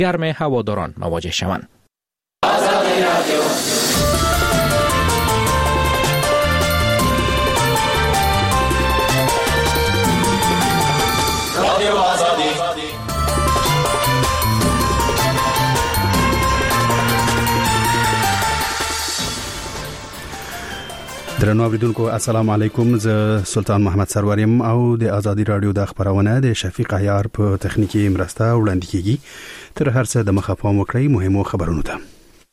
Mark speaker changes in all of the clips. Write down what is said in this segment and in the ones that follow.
Speaker 1: گرم هواداران مواجه شوند.
Speaker 2: درنو اوریدونکو السلام علیکم. زه سلطان محمد سروریم او د ازادي رادیو د خبرونه د شفیق عیار په تخنیکی مرسته وړاندې کیږي. تر هر څه د مخه پام وکړئ مهمو خبرونو ته.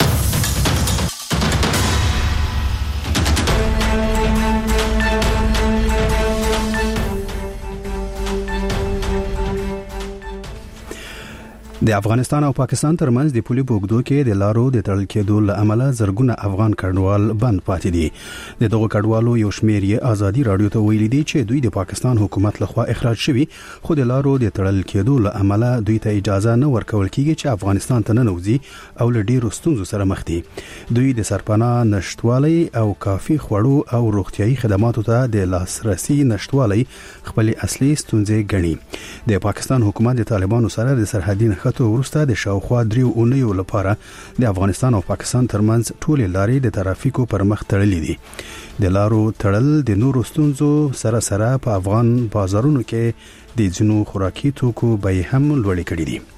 Speaker 2: د افغانستان او پاکستان ترمنځ د پولي بوګدو کې د لارو د تړل کېدو له امله زرګونه افغان کډوال بند پاتې دي. د دغه کډوالو یو شمېر یې ازادي رادیو ته ویلي دي چې دوی د پاکستان حکومت لخوا اخراج شوي، خو د لارو د تړل کېدو له امله دوی ته اجازه نه ورکول کیږي چې افغانستان ته ننوځي او له ډیرو ستونزو سره مخ دي. دوی د سرپناه نشټوالي او کافي خوړو او روغتيایي خدماتو ته د لاسرسي نشټوالي خپل اصلي ستونزې ګڼي. د پاکستان حکومت د طالبانو سره د سرحدي نښتو ورسته د شاوخوا 3 اونیو لپاره د افغانستان او پاکستان ترمنځ ټولې لارې د ترافیکو پر مخ تړلې دي. د لارو تړل د نورو ستونزو سره سره په افغان بازارونو کې د ځینو خوراکي توکو بیې هم لوړې کړې دي.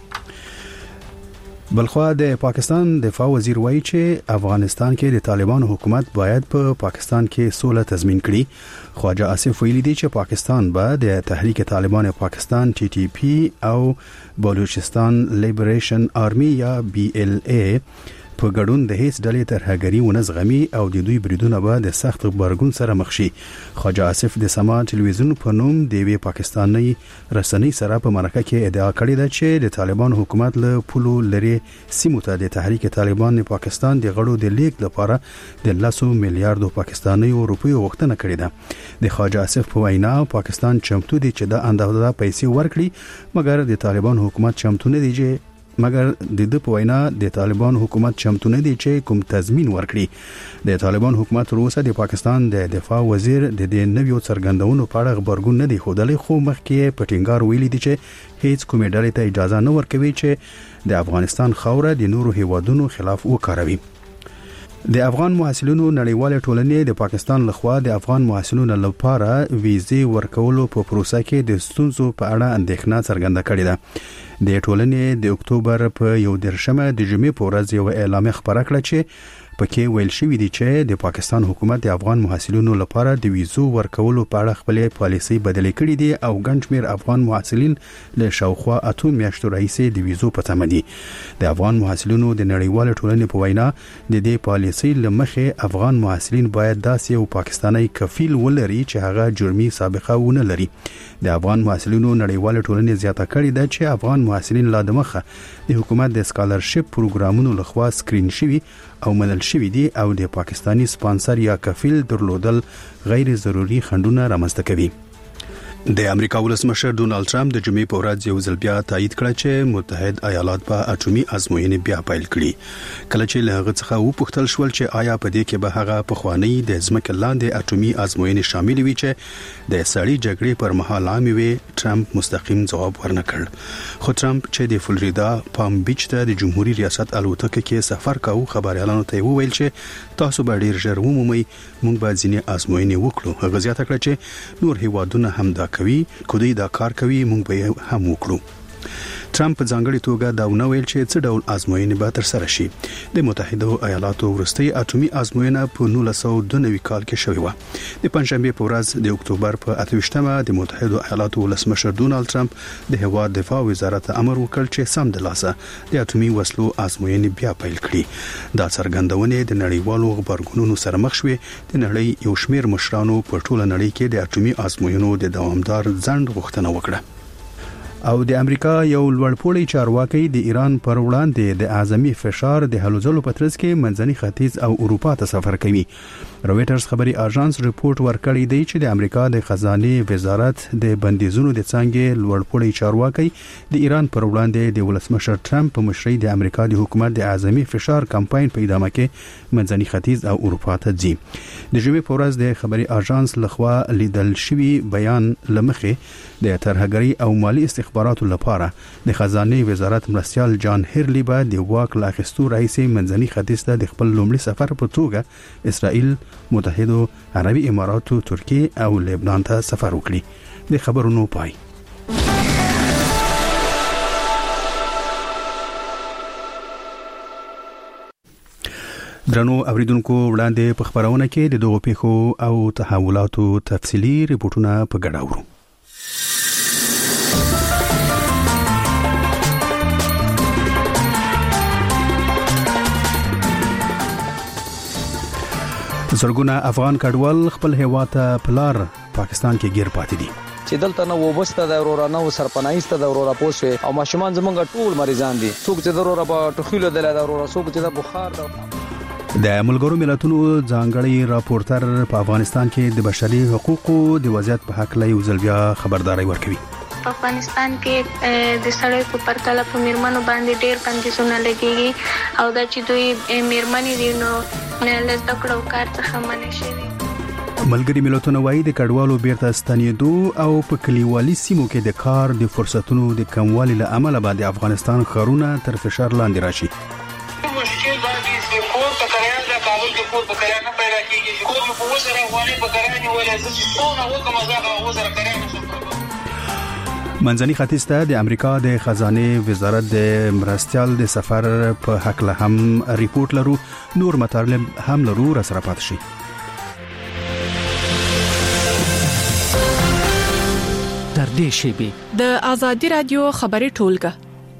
Speaker 2: بلخوا د پاکستان دفاع وزیر وایي چې افغانستان کې د طالبانو حکومت باید په پاکستان کې سوله تضمین کړي. خواجه آصف ویلي دی چې پاکستان به د تحریک طالبان پاکستان TTP او بلوچستان لیبریشن آرمی یا BLA په ګډون د هیڅ ډلې ترهګري ونه زغمي او د دوی بریدونه به د سخت غبرګون سره مخ شي. خواجه آصف د سما ټلویزیون په نوم د وی پاکستاني رسنۍ سره په مرکه کې ادعا کړې ده چې د طالبان حکومت له پولو لري سیمو ته د تحریک طالبان پاکستان د غړو د لیک لپاره د 10 میلیارډ پاکستاني روپیو غوښتنه کړې ده. د خواجه آصف په وینا پاکستان چمتو دی چې د اندازه پیسې ورکړي، مګر د طالبان حکومت چمتو نه دی د په وینا د طالبان حکومت چمتو نه دی چې کوم تضمین ورکړي. د طالبان حکومت روسه د پاکستان د دفاع وزیر د دې نویو څرګندونو په اړه خبرګون نه دی خوده، خو مخکې پټینګار ویلي دی چې هیڅ کومې ډلې ته اجازه نه ورکوي چې د افغانستان خوره د نورو هیوادونو خلاف وکاروي. د افغان محصلینو نړیواله ټولنې د پاکستان لخوا د افغان محصلینو لپاره ویزې ورکولو په پروسه کې د ستونزو په اړه اندېښنه څرګنده کړې ده. د ټولنې د اکتوبر په 1 د جمعې په ورځ یو اعلامیه خبره کړه چې پکې ویل شوی دی چې د پاکستان حکومت د افغان محصلینو لپاره د ویزو ورکولو په اړه خپل پالیسي بدلې کړې دي او ګڼ شمېر افغان محصلین له شاوخوا 8 میاشتو راهیسې د ویزو په تمه دي. د افغان محصلینو د نړیوال ټولنې په وینا د دې پالیسي لمخې افغان محصلین باید داسې یو پاکستانی کفیل ولري چې هغه جرمي سابقه ونه لري. د افغان محصلینو نړیوال ټولنې زیاته کړې ده چې افغان محصلین لا دمخه د حکومت د سکالرشپ پروګرامونو لخوا سکرین شوي او منل شوي دي او د پاکستانی سپانسر یا کفیل درلودل غیر ضروري خنډونه رامنځته کوي. د امریکا ولسمشر ډونالد ټرمپ د جمعې په ورځ یو ځل بیا تایید کړ چې متحد ایالات په اټومي ازموینې بیا پیل کړي. کله چې له هغه څخه وپوښتل شول چې آیا په دې کې به هغه پخوانی د ځمکې لاندې اټومي ازموینې شامل وي چې د سړی جګړې پر مهال عامې وي، ټرمپ مستقیم جواب ورنکړ. خو ټرمپ چې د فلوریدا پام بیچ ته د جمهوریت ریاست الوتکه کې سفر کاوه خبريالانو ته وویل چې تاسو به ډیر ژر ومومئ موږ به ځینې ازموینې وکړو. هغه زیاته کړه چې نور هیوادونه هم دا کوي، کوي دا کار کوي، موږ به هم وکړو. ټرمپ په ځانګړي توګه دا ونه ویل چې څه ډول ازموینې به تر سره شي. د متحده ایالاتو وروستي اټومي ازموینه په 1992 کال کې شوې و. د پنځشنبه په ورځ د اکتوبر په 28مه د متحده ایالاتو ولسمشر ډونالد ټرمپ د هیواد دفاع وزارت امر وکړ چې سم د لاسه د اټومي وسلو ازموینې بیا پیل کړي. دا څرګندونه د نړیوالو خبرګونونو سره مخ شوه. د نړۍ یو شمېر مشرانو په ټوله نړۍ کې د اټومي ازموینو د دوامدار ځنډ غوښتنه وکړه. او د امریکا یو لوړپوړی چارواکي د ایران پر وړاندې د اعظمي فشار د هلو ځلو په ترڅ کې منځني ختیځ او اروپا ته سفر کوي. رويټرز خبري اژانس ریپورت ورکړی دی چې د امریکا د خزانه وزارت د بندیزونو د څنګه لوړپوړی چارواکي د ایران پر وړاندې د ولسمشر ټرمپ په مشرۍ د امریکا د حکومت د اعظمي فشار کمپاین په ادامه کې منځني ختیځ او اروپا ته ځي. د جمعې په ورځ د خبري اژانس لخوا لیدل شوی بیان لمخې د ترهګری او مالی استخباراتي اخباراتو لپاره د خزانه وزارت مرستيال جان هیرلی به د واک لا اخیستو رئیس منځني ختیځ ته د خپل لومړي سفر په توګه اسرائیل، متحده عربي اماراتو، ترکیه او لبنان ته سفر وکړي. د خبرونو پای. درنو اوریدونکو، وړاندې په خبرونه کې د دغو پیښو او تحولاتو تفصیلی ریپورتونه په ګډه اورو. زرګونه افغان کډوال خپل هیواد ته پلار پاکستان کې گیر پاتې دي.
Speaker 3: چې دلته نو وبسته د اورورانه او سرپنایسته د اورورا پوسه او ماشومان زمونږ ټول مریضان دي. څوک چې د اورورا په ټخیلو د اورورا، څوک چې د بخار
Speaker 2: د ملګرو ملتونو ځانګړي راپورټر په افغانستان کې د بشري حقوقو د وضعیت په حق لای وزلبیا خبرداري ورکوي.
Speaker 4: په افغانستان کې د سړی په پرتله په میرمنو باندې ډېر بندیزونه لګیږي او دا چې دوی میرمنې دي نو له زده کړو کار څخه منع شوي.
Speaker 2: ملګري ملتونه وايي د کډوالو بیرته ستنېدو او په کلیوالي سیمو کې د کار د فرصتونو د کموالي له امله باندې افغانستان خارونه تر فشار لاندې راشي.
Speaker 5: مشکل دا دی چې کور په کرایا د کابل کې کور په کرایا نه پیدا کیږي. کور په وسره غوړي په کرایا نه ولې چې څونه وکم ځای وسره کرایا نه.
Speaker 2: منځني ختیځ ته د امریکا د خزانه وزارت د مرستيال د سفر په حق له هم ریپورت لرو. نور مطالب هم لرو، را سره پات شي.
Speaker 1: در دې شیبه
Speaker 6: د آزادي رادیو خبري ټولګه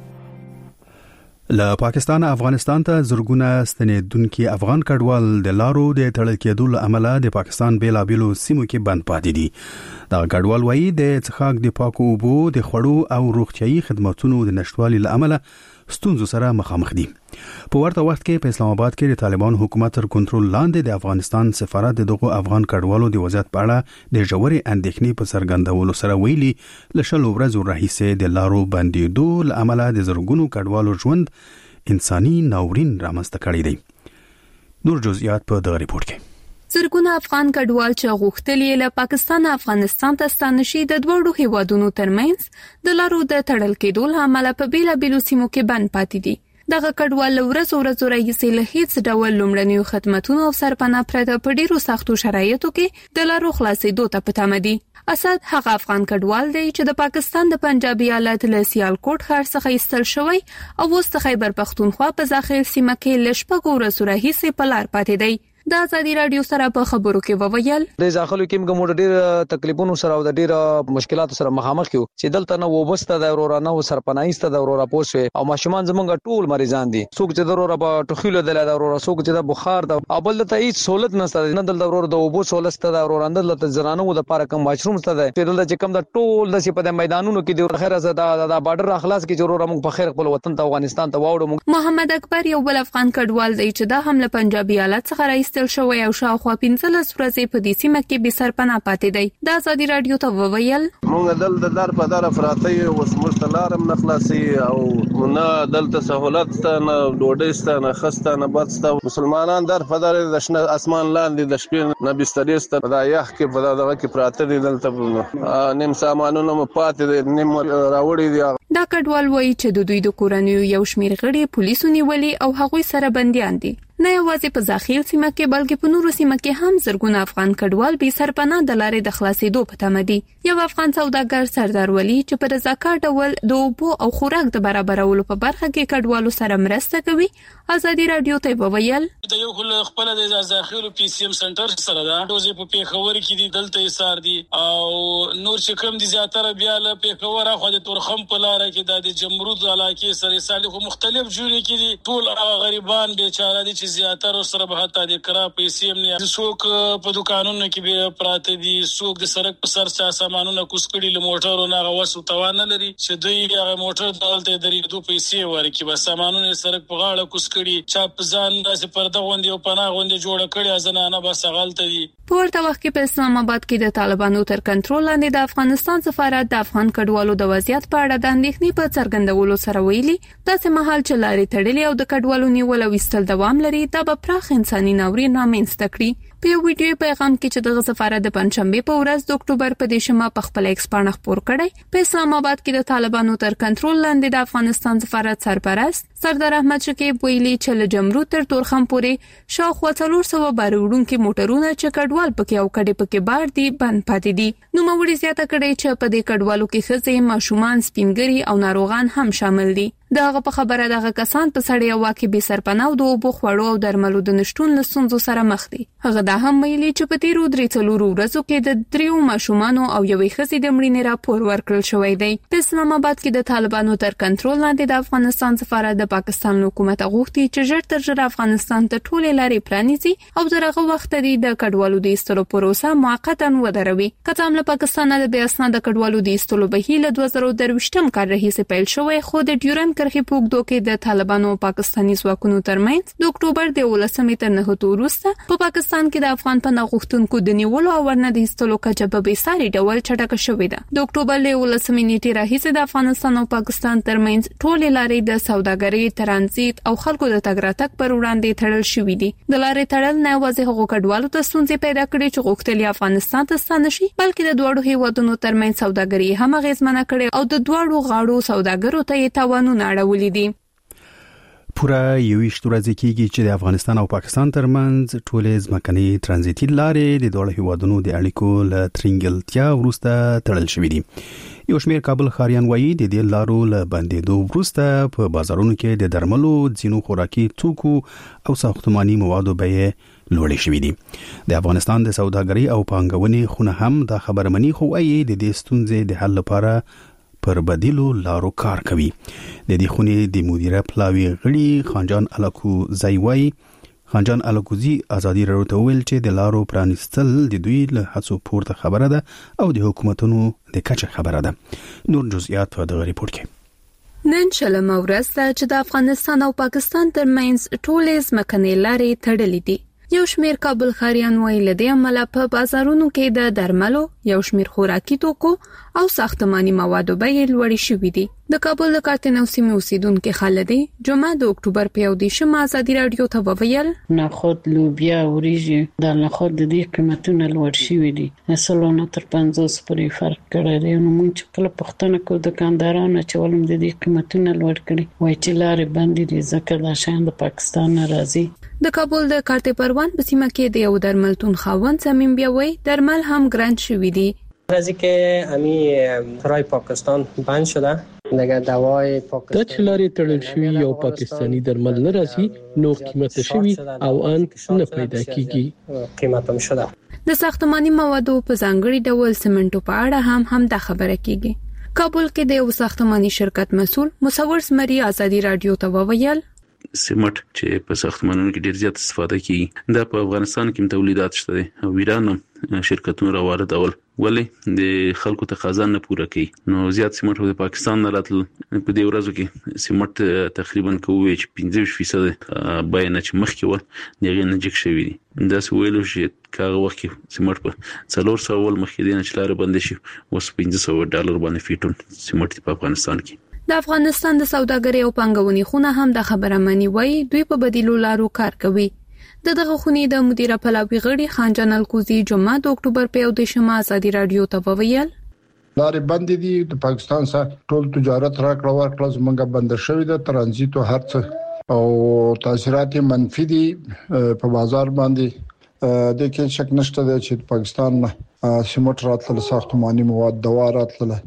Speaker 2: له پاکستان افغانستان ته زرګونه ستنېدونکو افغان کډوال د لارو د تړل کېدو له امله د پاکستان بیلابېلو سیمو کې بند پاتې دي. دا کډوال وایي د څښاک د پاکو اوبو، د خوړو او روغتيایي خدماتو د نشټوالي له امله ستونزو سره مخامخ دي. په ورته وخت کې په اسلام آباد کې د طالبان حکومت تر کنټرول لاندې د افغانستان سفارت دغه افغان کډوالو د وضعیت په اړه د ژورې اندېښنې په څرګندولو سره ویلي لشل ورځو راهیسې د لارو بندیدو له امله د زرګونو کډوالو ژوند انساني ناورین رامنځته کړی دی. نور جزئیات په دغه ریپورت کې.
Speaker 6: زرګونه افغان کډوال چې غوښتل له پاکستان افغانستان ته ستانه شي د دوړو هیوادونو ترمنځ د لارو د تړل کېدو له امله په بیلابېلو سیمو کې بند پاتې دي. دغه کډوال ورځ راهیسې له هیڅ ډول لومړنیو خدماتونو او سرپناه پرته په ډیرو سختو شرایطو کې د لارو خلاصېدو ته په تمه دي. اسد هغه افغان کډوال دی چې د پاکستان د پنجاب ایالت له سیالکوټ ښار څخه ایستل شوی او اوس د خیبر پختونخوا په ځاخل سیمه کې له شپږو ورځو راهیسې په لار پاتې دی. د آزادي رادیو سره په خبرو کې وویل
Speaker 3: د ځاخلو کې موږ ډېر تکلیفونو سره او د ډېر مشکلاتو سره مخامخ یو چې دلته نو وبسته د اورورانه او سرپنایسته د اورورا پوسه او ماشومان زمونږ ټول مریضان دي. څوک چې د اورورا په ټخیلو د اورورا، څوک چې د بخار د او بل ته هیڅ سہولت نشته. نه د اورورا د وبو سہولت د اورورا د زنانو د پاره کوم مشروم ست ده چې دلته چې کوم د ټول د په میدانونو کې د خیره زده د بارډر اخلاص کې اورورا موږ په خیر خپل وطن ته افغانستان ته واوړو.
Speaker 6: محمد اکبر یو بل افغان کډوال دی چې د حمله پنجاب ایالت څخه راایستل شوی او خو 15 ورځې په دې سیمه کې به سرپناه پاتې دی. د آزادي رادیو ته وویل
Speaker 7: موږ دلته در په دره فراته یو مستلارم نخلاصي او نه دلته سہولت نه ډوډۍ ست نه خسته نه بست مسلمانان در په دره د شنه اسمان لاندې د شپې نه بسترې ست په یخ کې په دغه کې پراته دي. دلته نیم سامانونه پاتې دي، نیم راوړي دي.
Speaker 6: دا کډوال وایي چې د دوی د کورنیو یو شمیر غړي پولیسو نیولي او هغوی سره بنديان دي. نه یوازې په ځاخل سیمه کې بلکې په نورو سیمه کې هم زرګونه افغان کډوال به سرپناه د لارې د خلاصېدو په تمه دي. یو افغان سوداګر سردار ولی چې په رضاکار ډول د اوبو او خوراک د برابرولو په برخه کې کډوالو سره مرسته کوي. آزادي رادیو ته وویل
Speaker 8: د یو خپل د ځاخل پی سی ام سنټر سره دا دوزې په پیښور کې دي، دلته ایثار دي او نور چې کوم دي زیاتره بیا له پیښور اخو د تورخم په لار کې د جمرود علاقې سره سالخ مختلف جوړې کې دي. ټول غریبان بیچاره دي چې زیاتره سره به حتی د کرا پیسې هم نه څوک په دکانونو کې به پراته دي، څوک د سړک په سر چا سامانونه کوسکړي له موټرو نه غوښو توان نه لري چې دوی هغه موټر دلته درې دوه پیسې ورکړي، بس سامانونه سړک په غاړه کوسکړي چا په ځان داسې پرده غوندي او پناه غوندي جوړ کړي ځنانه بس غلطه دي.
Speaker 6: په ورته وخت کې په اسلام آباد کې د طالبانو تر کنټرول لاندې د افغانستان سفارت د افغان کډوالو د وضعیت په اړه د اندېښنې په څرګندولو سره ویلي داسې مهال چې لارې تړلې او د کډوالو نیول او ایستل دوام لري دا به پراخ انساني ناورین رامنځته کړي. په یو ویډیو پیغام کې چې د سفارت د پنځشنبه په ورځ د اکتوبر په دیشمه په خپل ایکس باندې خبر کړی په اسلام آباد کې د طالبانو تر کنټرول لاندې د افغانستان سفارت سرپرست سردار احمد شکیب ویلي چې له جمرود تر تورخم پورې شاوخوا 400 باروړونکو موټرونه چې کډوال پکې او کډې پکې بار دي بند پاتې دي. نو موري زیاته کړي چې په دې کډوالو کې ښځې ماشومان سپینګری او ناروغان هم شامل دي. دغه په خبره دغه کسان په سړی واکه به سرپناه د اوبو خوړو او درملو د نشټون له ستونزو سره مخ دي. هغه دا هم ویلي چې په تیرو 3 ورځو کې د 3 ماشومانو او یوې ښځې د مړینې راپور ورکړل شوی دی. په اسلام آباد کې د طالبانو تر کنټرول لاندې د افغانستان سفارت د پاکستان حکومت غوښتي چې ژر تر ژره افغانستان ته ټولې لارې پرانیزي او دغه وخت د کډوالو د ایستلو پروسه موقتا ودروي. کله هم له پاکستان د بیا اسناد کډوالو د ایستلو بهیر له 2023م کال راهیسې پیل شوی خو د ډیورن کرښې په اوږدو کې د طالبانو او پاکستاني ځواکونو ترمنځ د اکتوبر د 18 تر 9 وروسته په پاکستان کې د افغان پناه غوښتونکو د نیولو او ورنه د ایستلو کچه په بیساري ډول چټکه شوې ده. د اکتوبر له 18 نیټې راهیسې د افغانستان او پاکستان ترمنځ ټولې لارې د سوداګرۍ، ترانزیت او خلکو د تګ راتګ پر وړاندې تړل شوې دي. د لارې تړل نه یوازې هغو کډوالو ته ستونزې پیدا کړې چې غوښتل افغانستان ته ستانه شي بلکې د دوړو هیوادونو ترمنځ سوداګري هم اغیزمنه کړې او د دوړو غاړو سوداګرو ته یې تاوانونه اړولې دي.
Speaker 2: پوره 21 ورځې کېږي چې د افغانستان او پاکستان ترمنځ ټولې ځمکني ترانزیتي لارې د دوه هیوادونو د اړیکو له ترنګلتیا وروسته تړل شوې دي. یو شمېر کابل ښاریان وایي د دې لارو له بندېدو وروسته په بازارونو کې د درملو، ځینو خوراکي توکو او ساختماني موادو بیې لوړې شوې دي. د افغانستان د سوداګرۍ او پانګونې خونه هم دا خبره مني خو وايي د دې ستونزې د حل لپاره پر بدیلو لارو کار کوي. د دې خونې د مدیره پلاوی غړي خانجان الکوزي ازادي راډیو ته ویل چې د لارو پرانیستل د دوی له هڅو پورته خبره ده او د حکومتونو د کچه خبره ده. نور جزئیات په دغه ریپورت کې.
Speaker 6: نن شلمه ورځ ده چې د افغانستان او پاکستان ترمنځ ټولې ځمکنۍ لارې تړلې دي. یو شمیر کابل ښاریان وایي له دې امله په بازارونو کې د درملو، یو شمیر خوراکي توکو او ساختماني موادو بیې لوړې شوې دي. د کابل د کارتنو سیمې اوسیدونکو خالدي جمعه د اکتوبر په 18 ازادي راډیو ته وویل
Speaker 9: نخود، لوبیا، وریجې د نخود د دې قیمتونه لوړ شوي دي. اصلونه تر 50 پورې فرق کړی دی. نو موږ چې کله پښتنه کو دکاندارانو چې ولوم د دې قیمتونه لوړ کړي وای چې لارې بندې دي ځکه دا شان د پاکستان راځي.
Speaker 6: د کابل د کارته پروان په سیمه کې د یو درملتون خاوند سمیم بیاوي درمل هم ګران شوي دي.
Speaker 10: راځي کې امي ترای پاکستان بند شده دغه دوای پاکستان
Speaker 11: د چلاري تړل شوی یو پاکستانی درمل نه راځي نو قیمت شوی او ان نه پیدا کیږي
Speaker 10: قیمت هم شده.
Speaker 6: د ساختماني موادو په ځانګړي ډول سیمنټو په اړه هم د خبره کیږي. کابل کې د یو ساختماني شرکت مسؤل مصور سمري ازادي رادیو ته وویل
Speaker 12: سیمټ چې په ساختمانونو کې ډیر زیات استفاده کیږي دا په افغانستان کې تولیدات شته دي او ایران شرکتونو راوړل ولې د خلکو تقاضا نه پوره کوي نو زیات سیمټ د پاکستان نه راتل په دې ورځو کې سیمټ تقریبا کوي چې 15% بیان چې مخکې و دغه نه جګ شوی دي دا سویلو چې کاغه وخت کې سیمټ په 400 ول مخکې دي چې لار بند شي اوس $1500 باندې فیټون سیمټ په افغانستان کې.
Speaker 6: د افغانستان د سوداګرۍ او پانګونې خونه هم د خبره مني وایي دوی په بدیلو لارو کار کوي. دغه خونې د مدیره پلاوی غړي خانجان الکوزي جمعه د اکتوبر په 18 ازادي رادیو ته وویل
Speaker 13: لارې بند دي د پاکستان سره ټول تجارت راکړه ورکړه زمونږ بند شوی د ترانزیت او هرڅه او تاثیرات منفي دي په بازار باندې د کې شک نشته چې پاکستان سیمټ راتله ساختماني مواد دوا راتله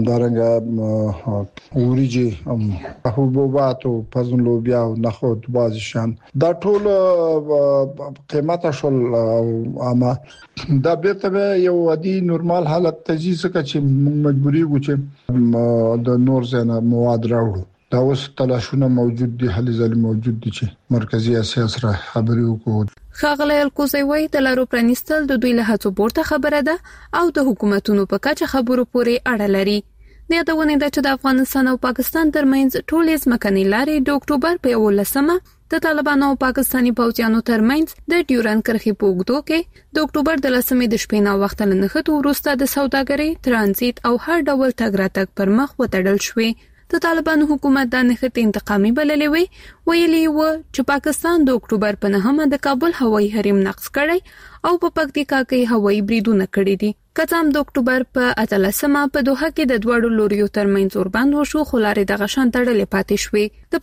Speaker 13: دارنګه وریجې حبوبات او پزن لوبیا او نخود بعض شان دا ټول قیمته شول اما دا به یو عادي نورمال حالت تجهیز چې مجبوری و چې د نور زنه مواد راوړو دا اوس تلاشونه موجود دي هلي ځل موجود دي چې مرکزی اسیا سره خبرې وکړو.
Speaker 6: خاغلی الکوزي وایي د لارو پرانیستل د دوی له هڅو پورته خبره ده او د حکومتونو په کچه خبرو پورې اړه لري. د یادونه ده چې د افغانستان او پاکستان ترمنځ ټولې ځمکنۍ لارې د اکتوبر په 18 د طالبانو او پاکستاني پوځیانو ترمنځ د ډیورن کرښې په اوږدو کې د اکتوبر د 10 د شپې نه وخت له نښته وروسته د سوداګرۍ، ترانزیت او هر ډول تګ راتګ پر مخ وتړل شوې. د طالبانو حکومت د نخښت انتقامي بللې ویلي و چې پاکستان د اکتوبر په 9 د کابل هوایي حریم نقض کړی او په پکتیکا کې هوایي بریدونه کړی دي. کڅام د اکتوبر په 18 په دوحه کې د دوړو لوریو ترمنځ اوربند وشو، خو لارې د غشان تړلې پاتې شوې. د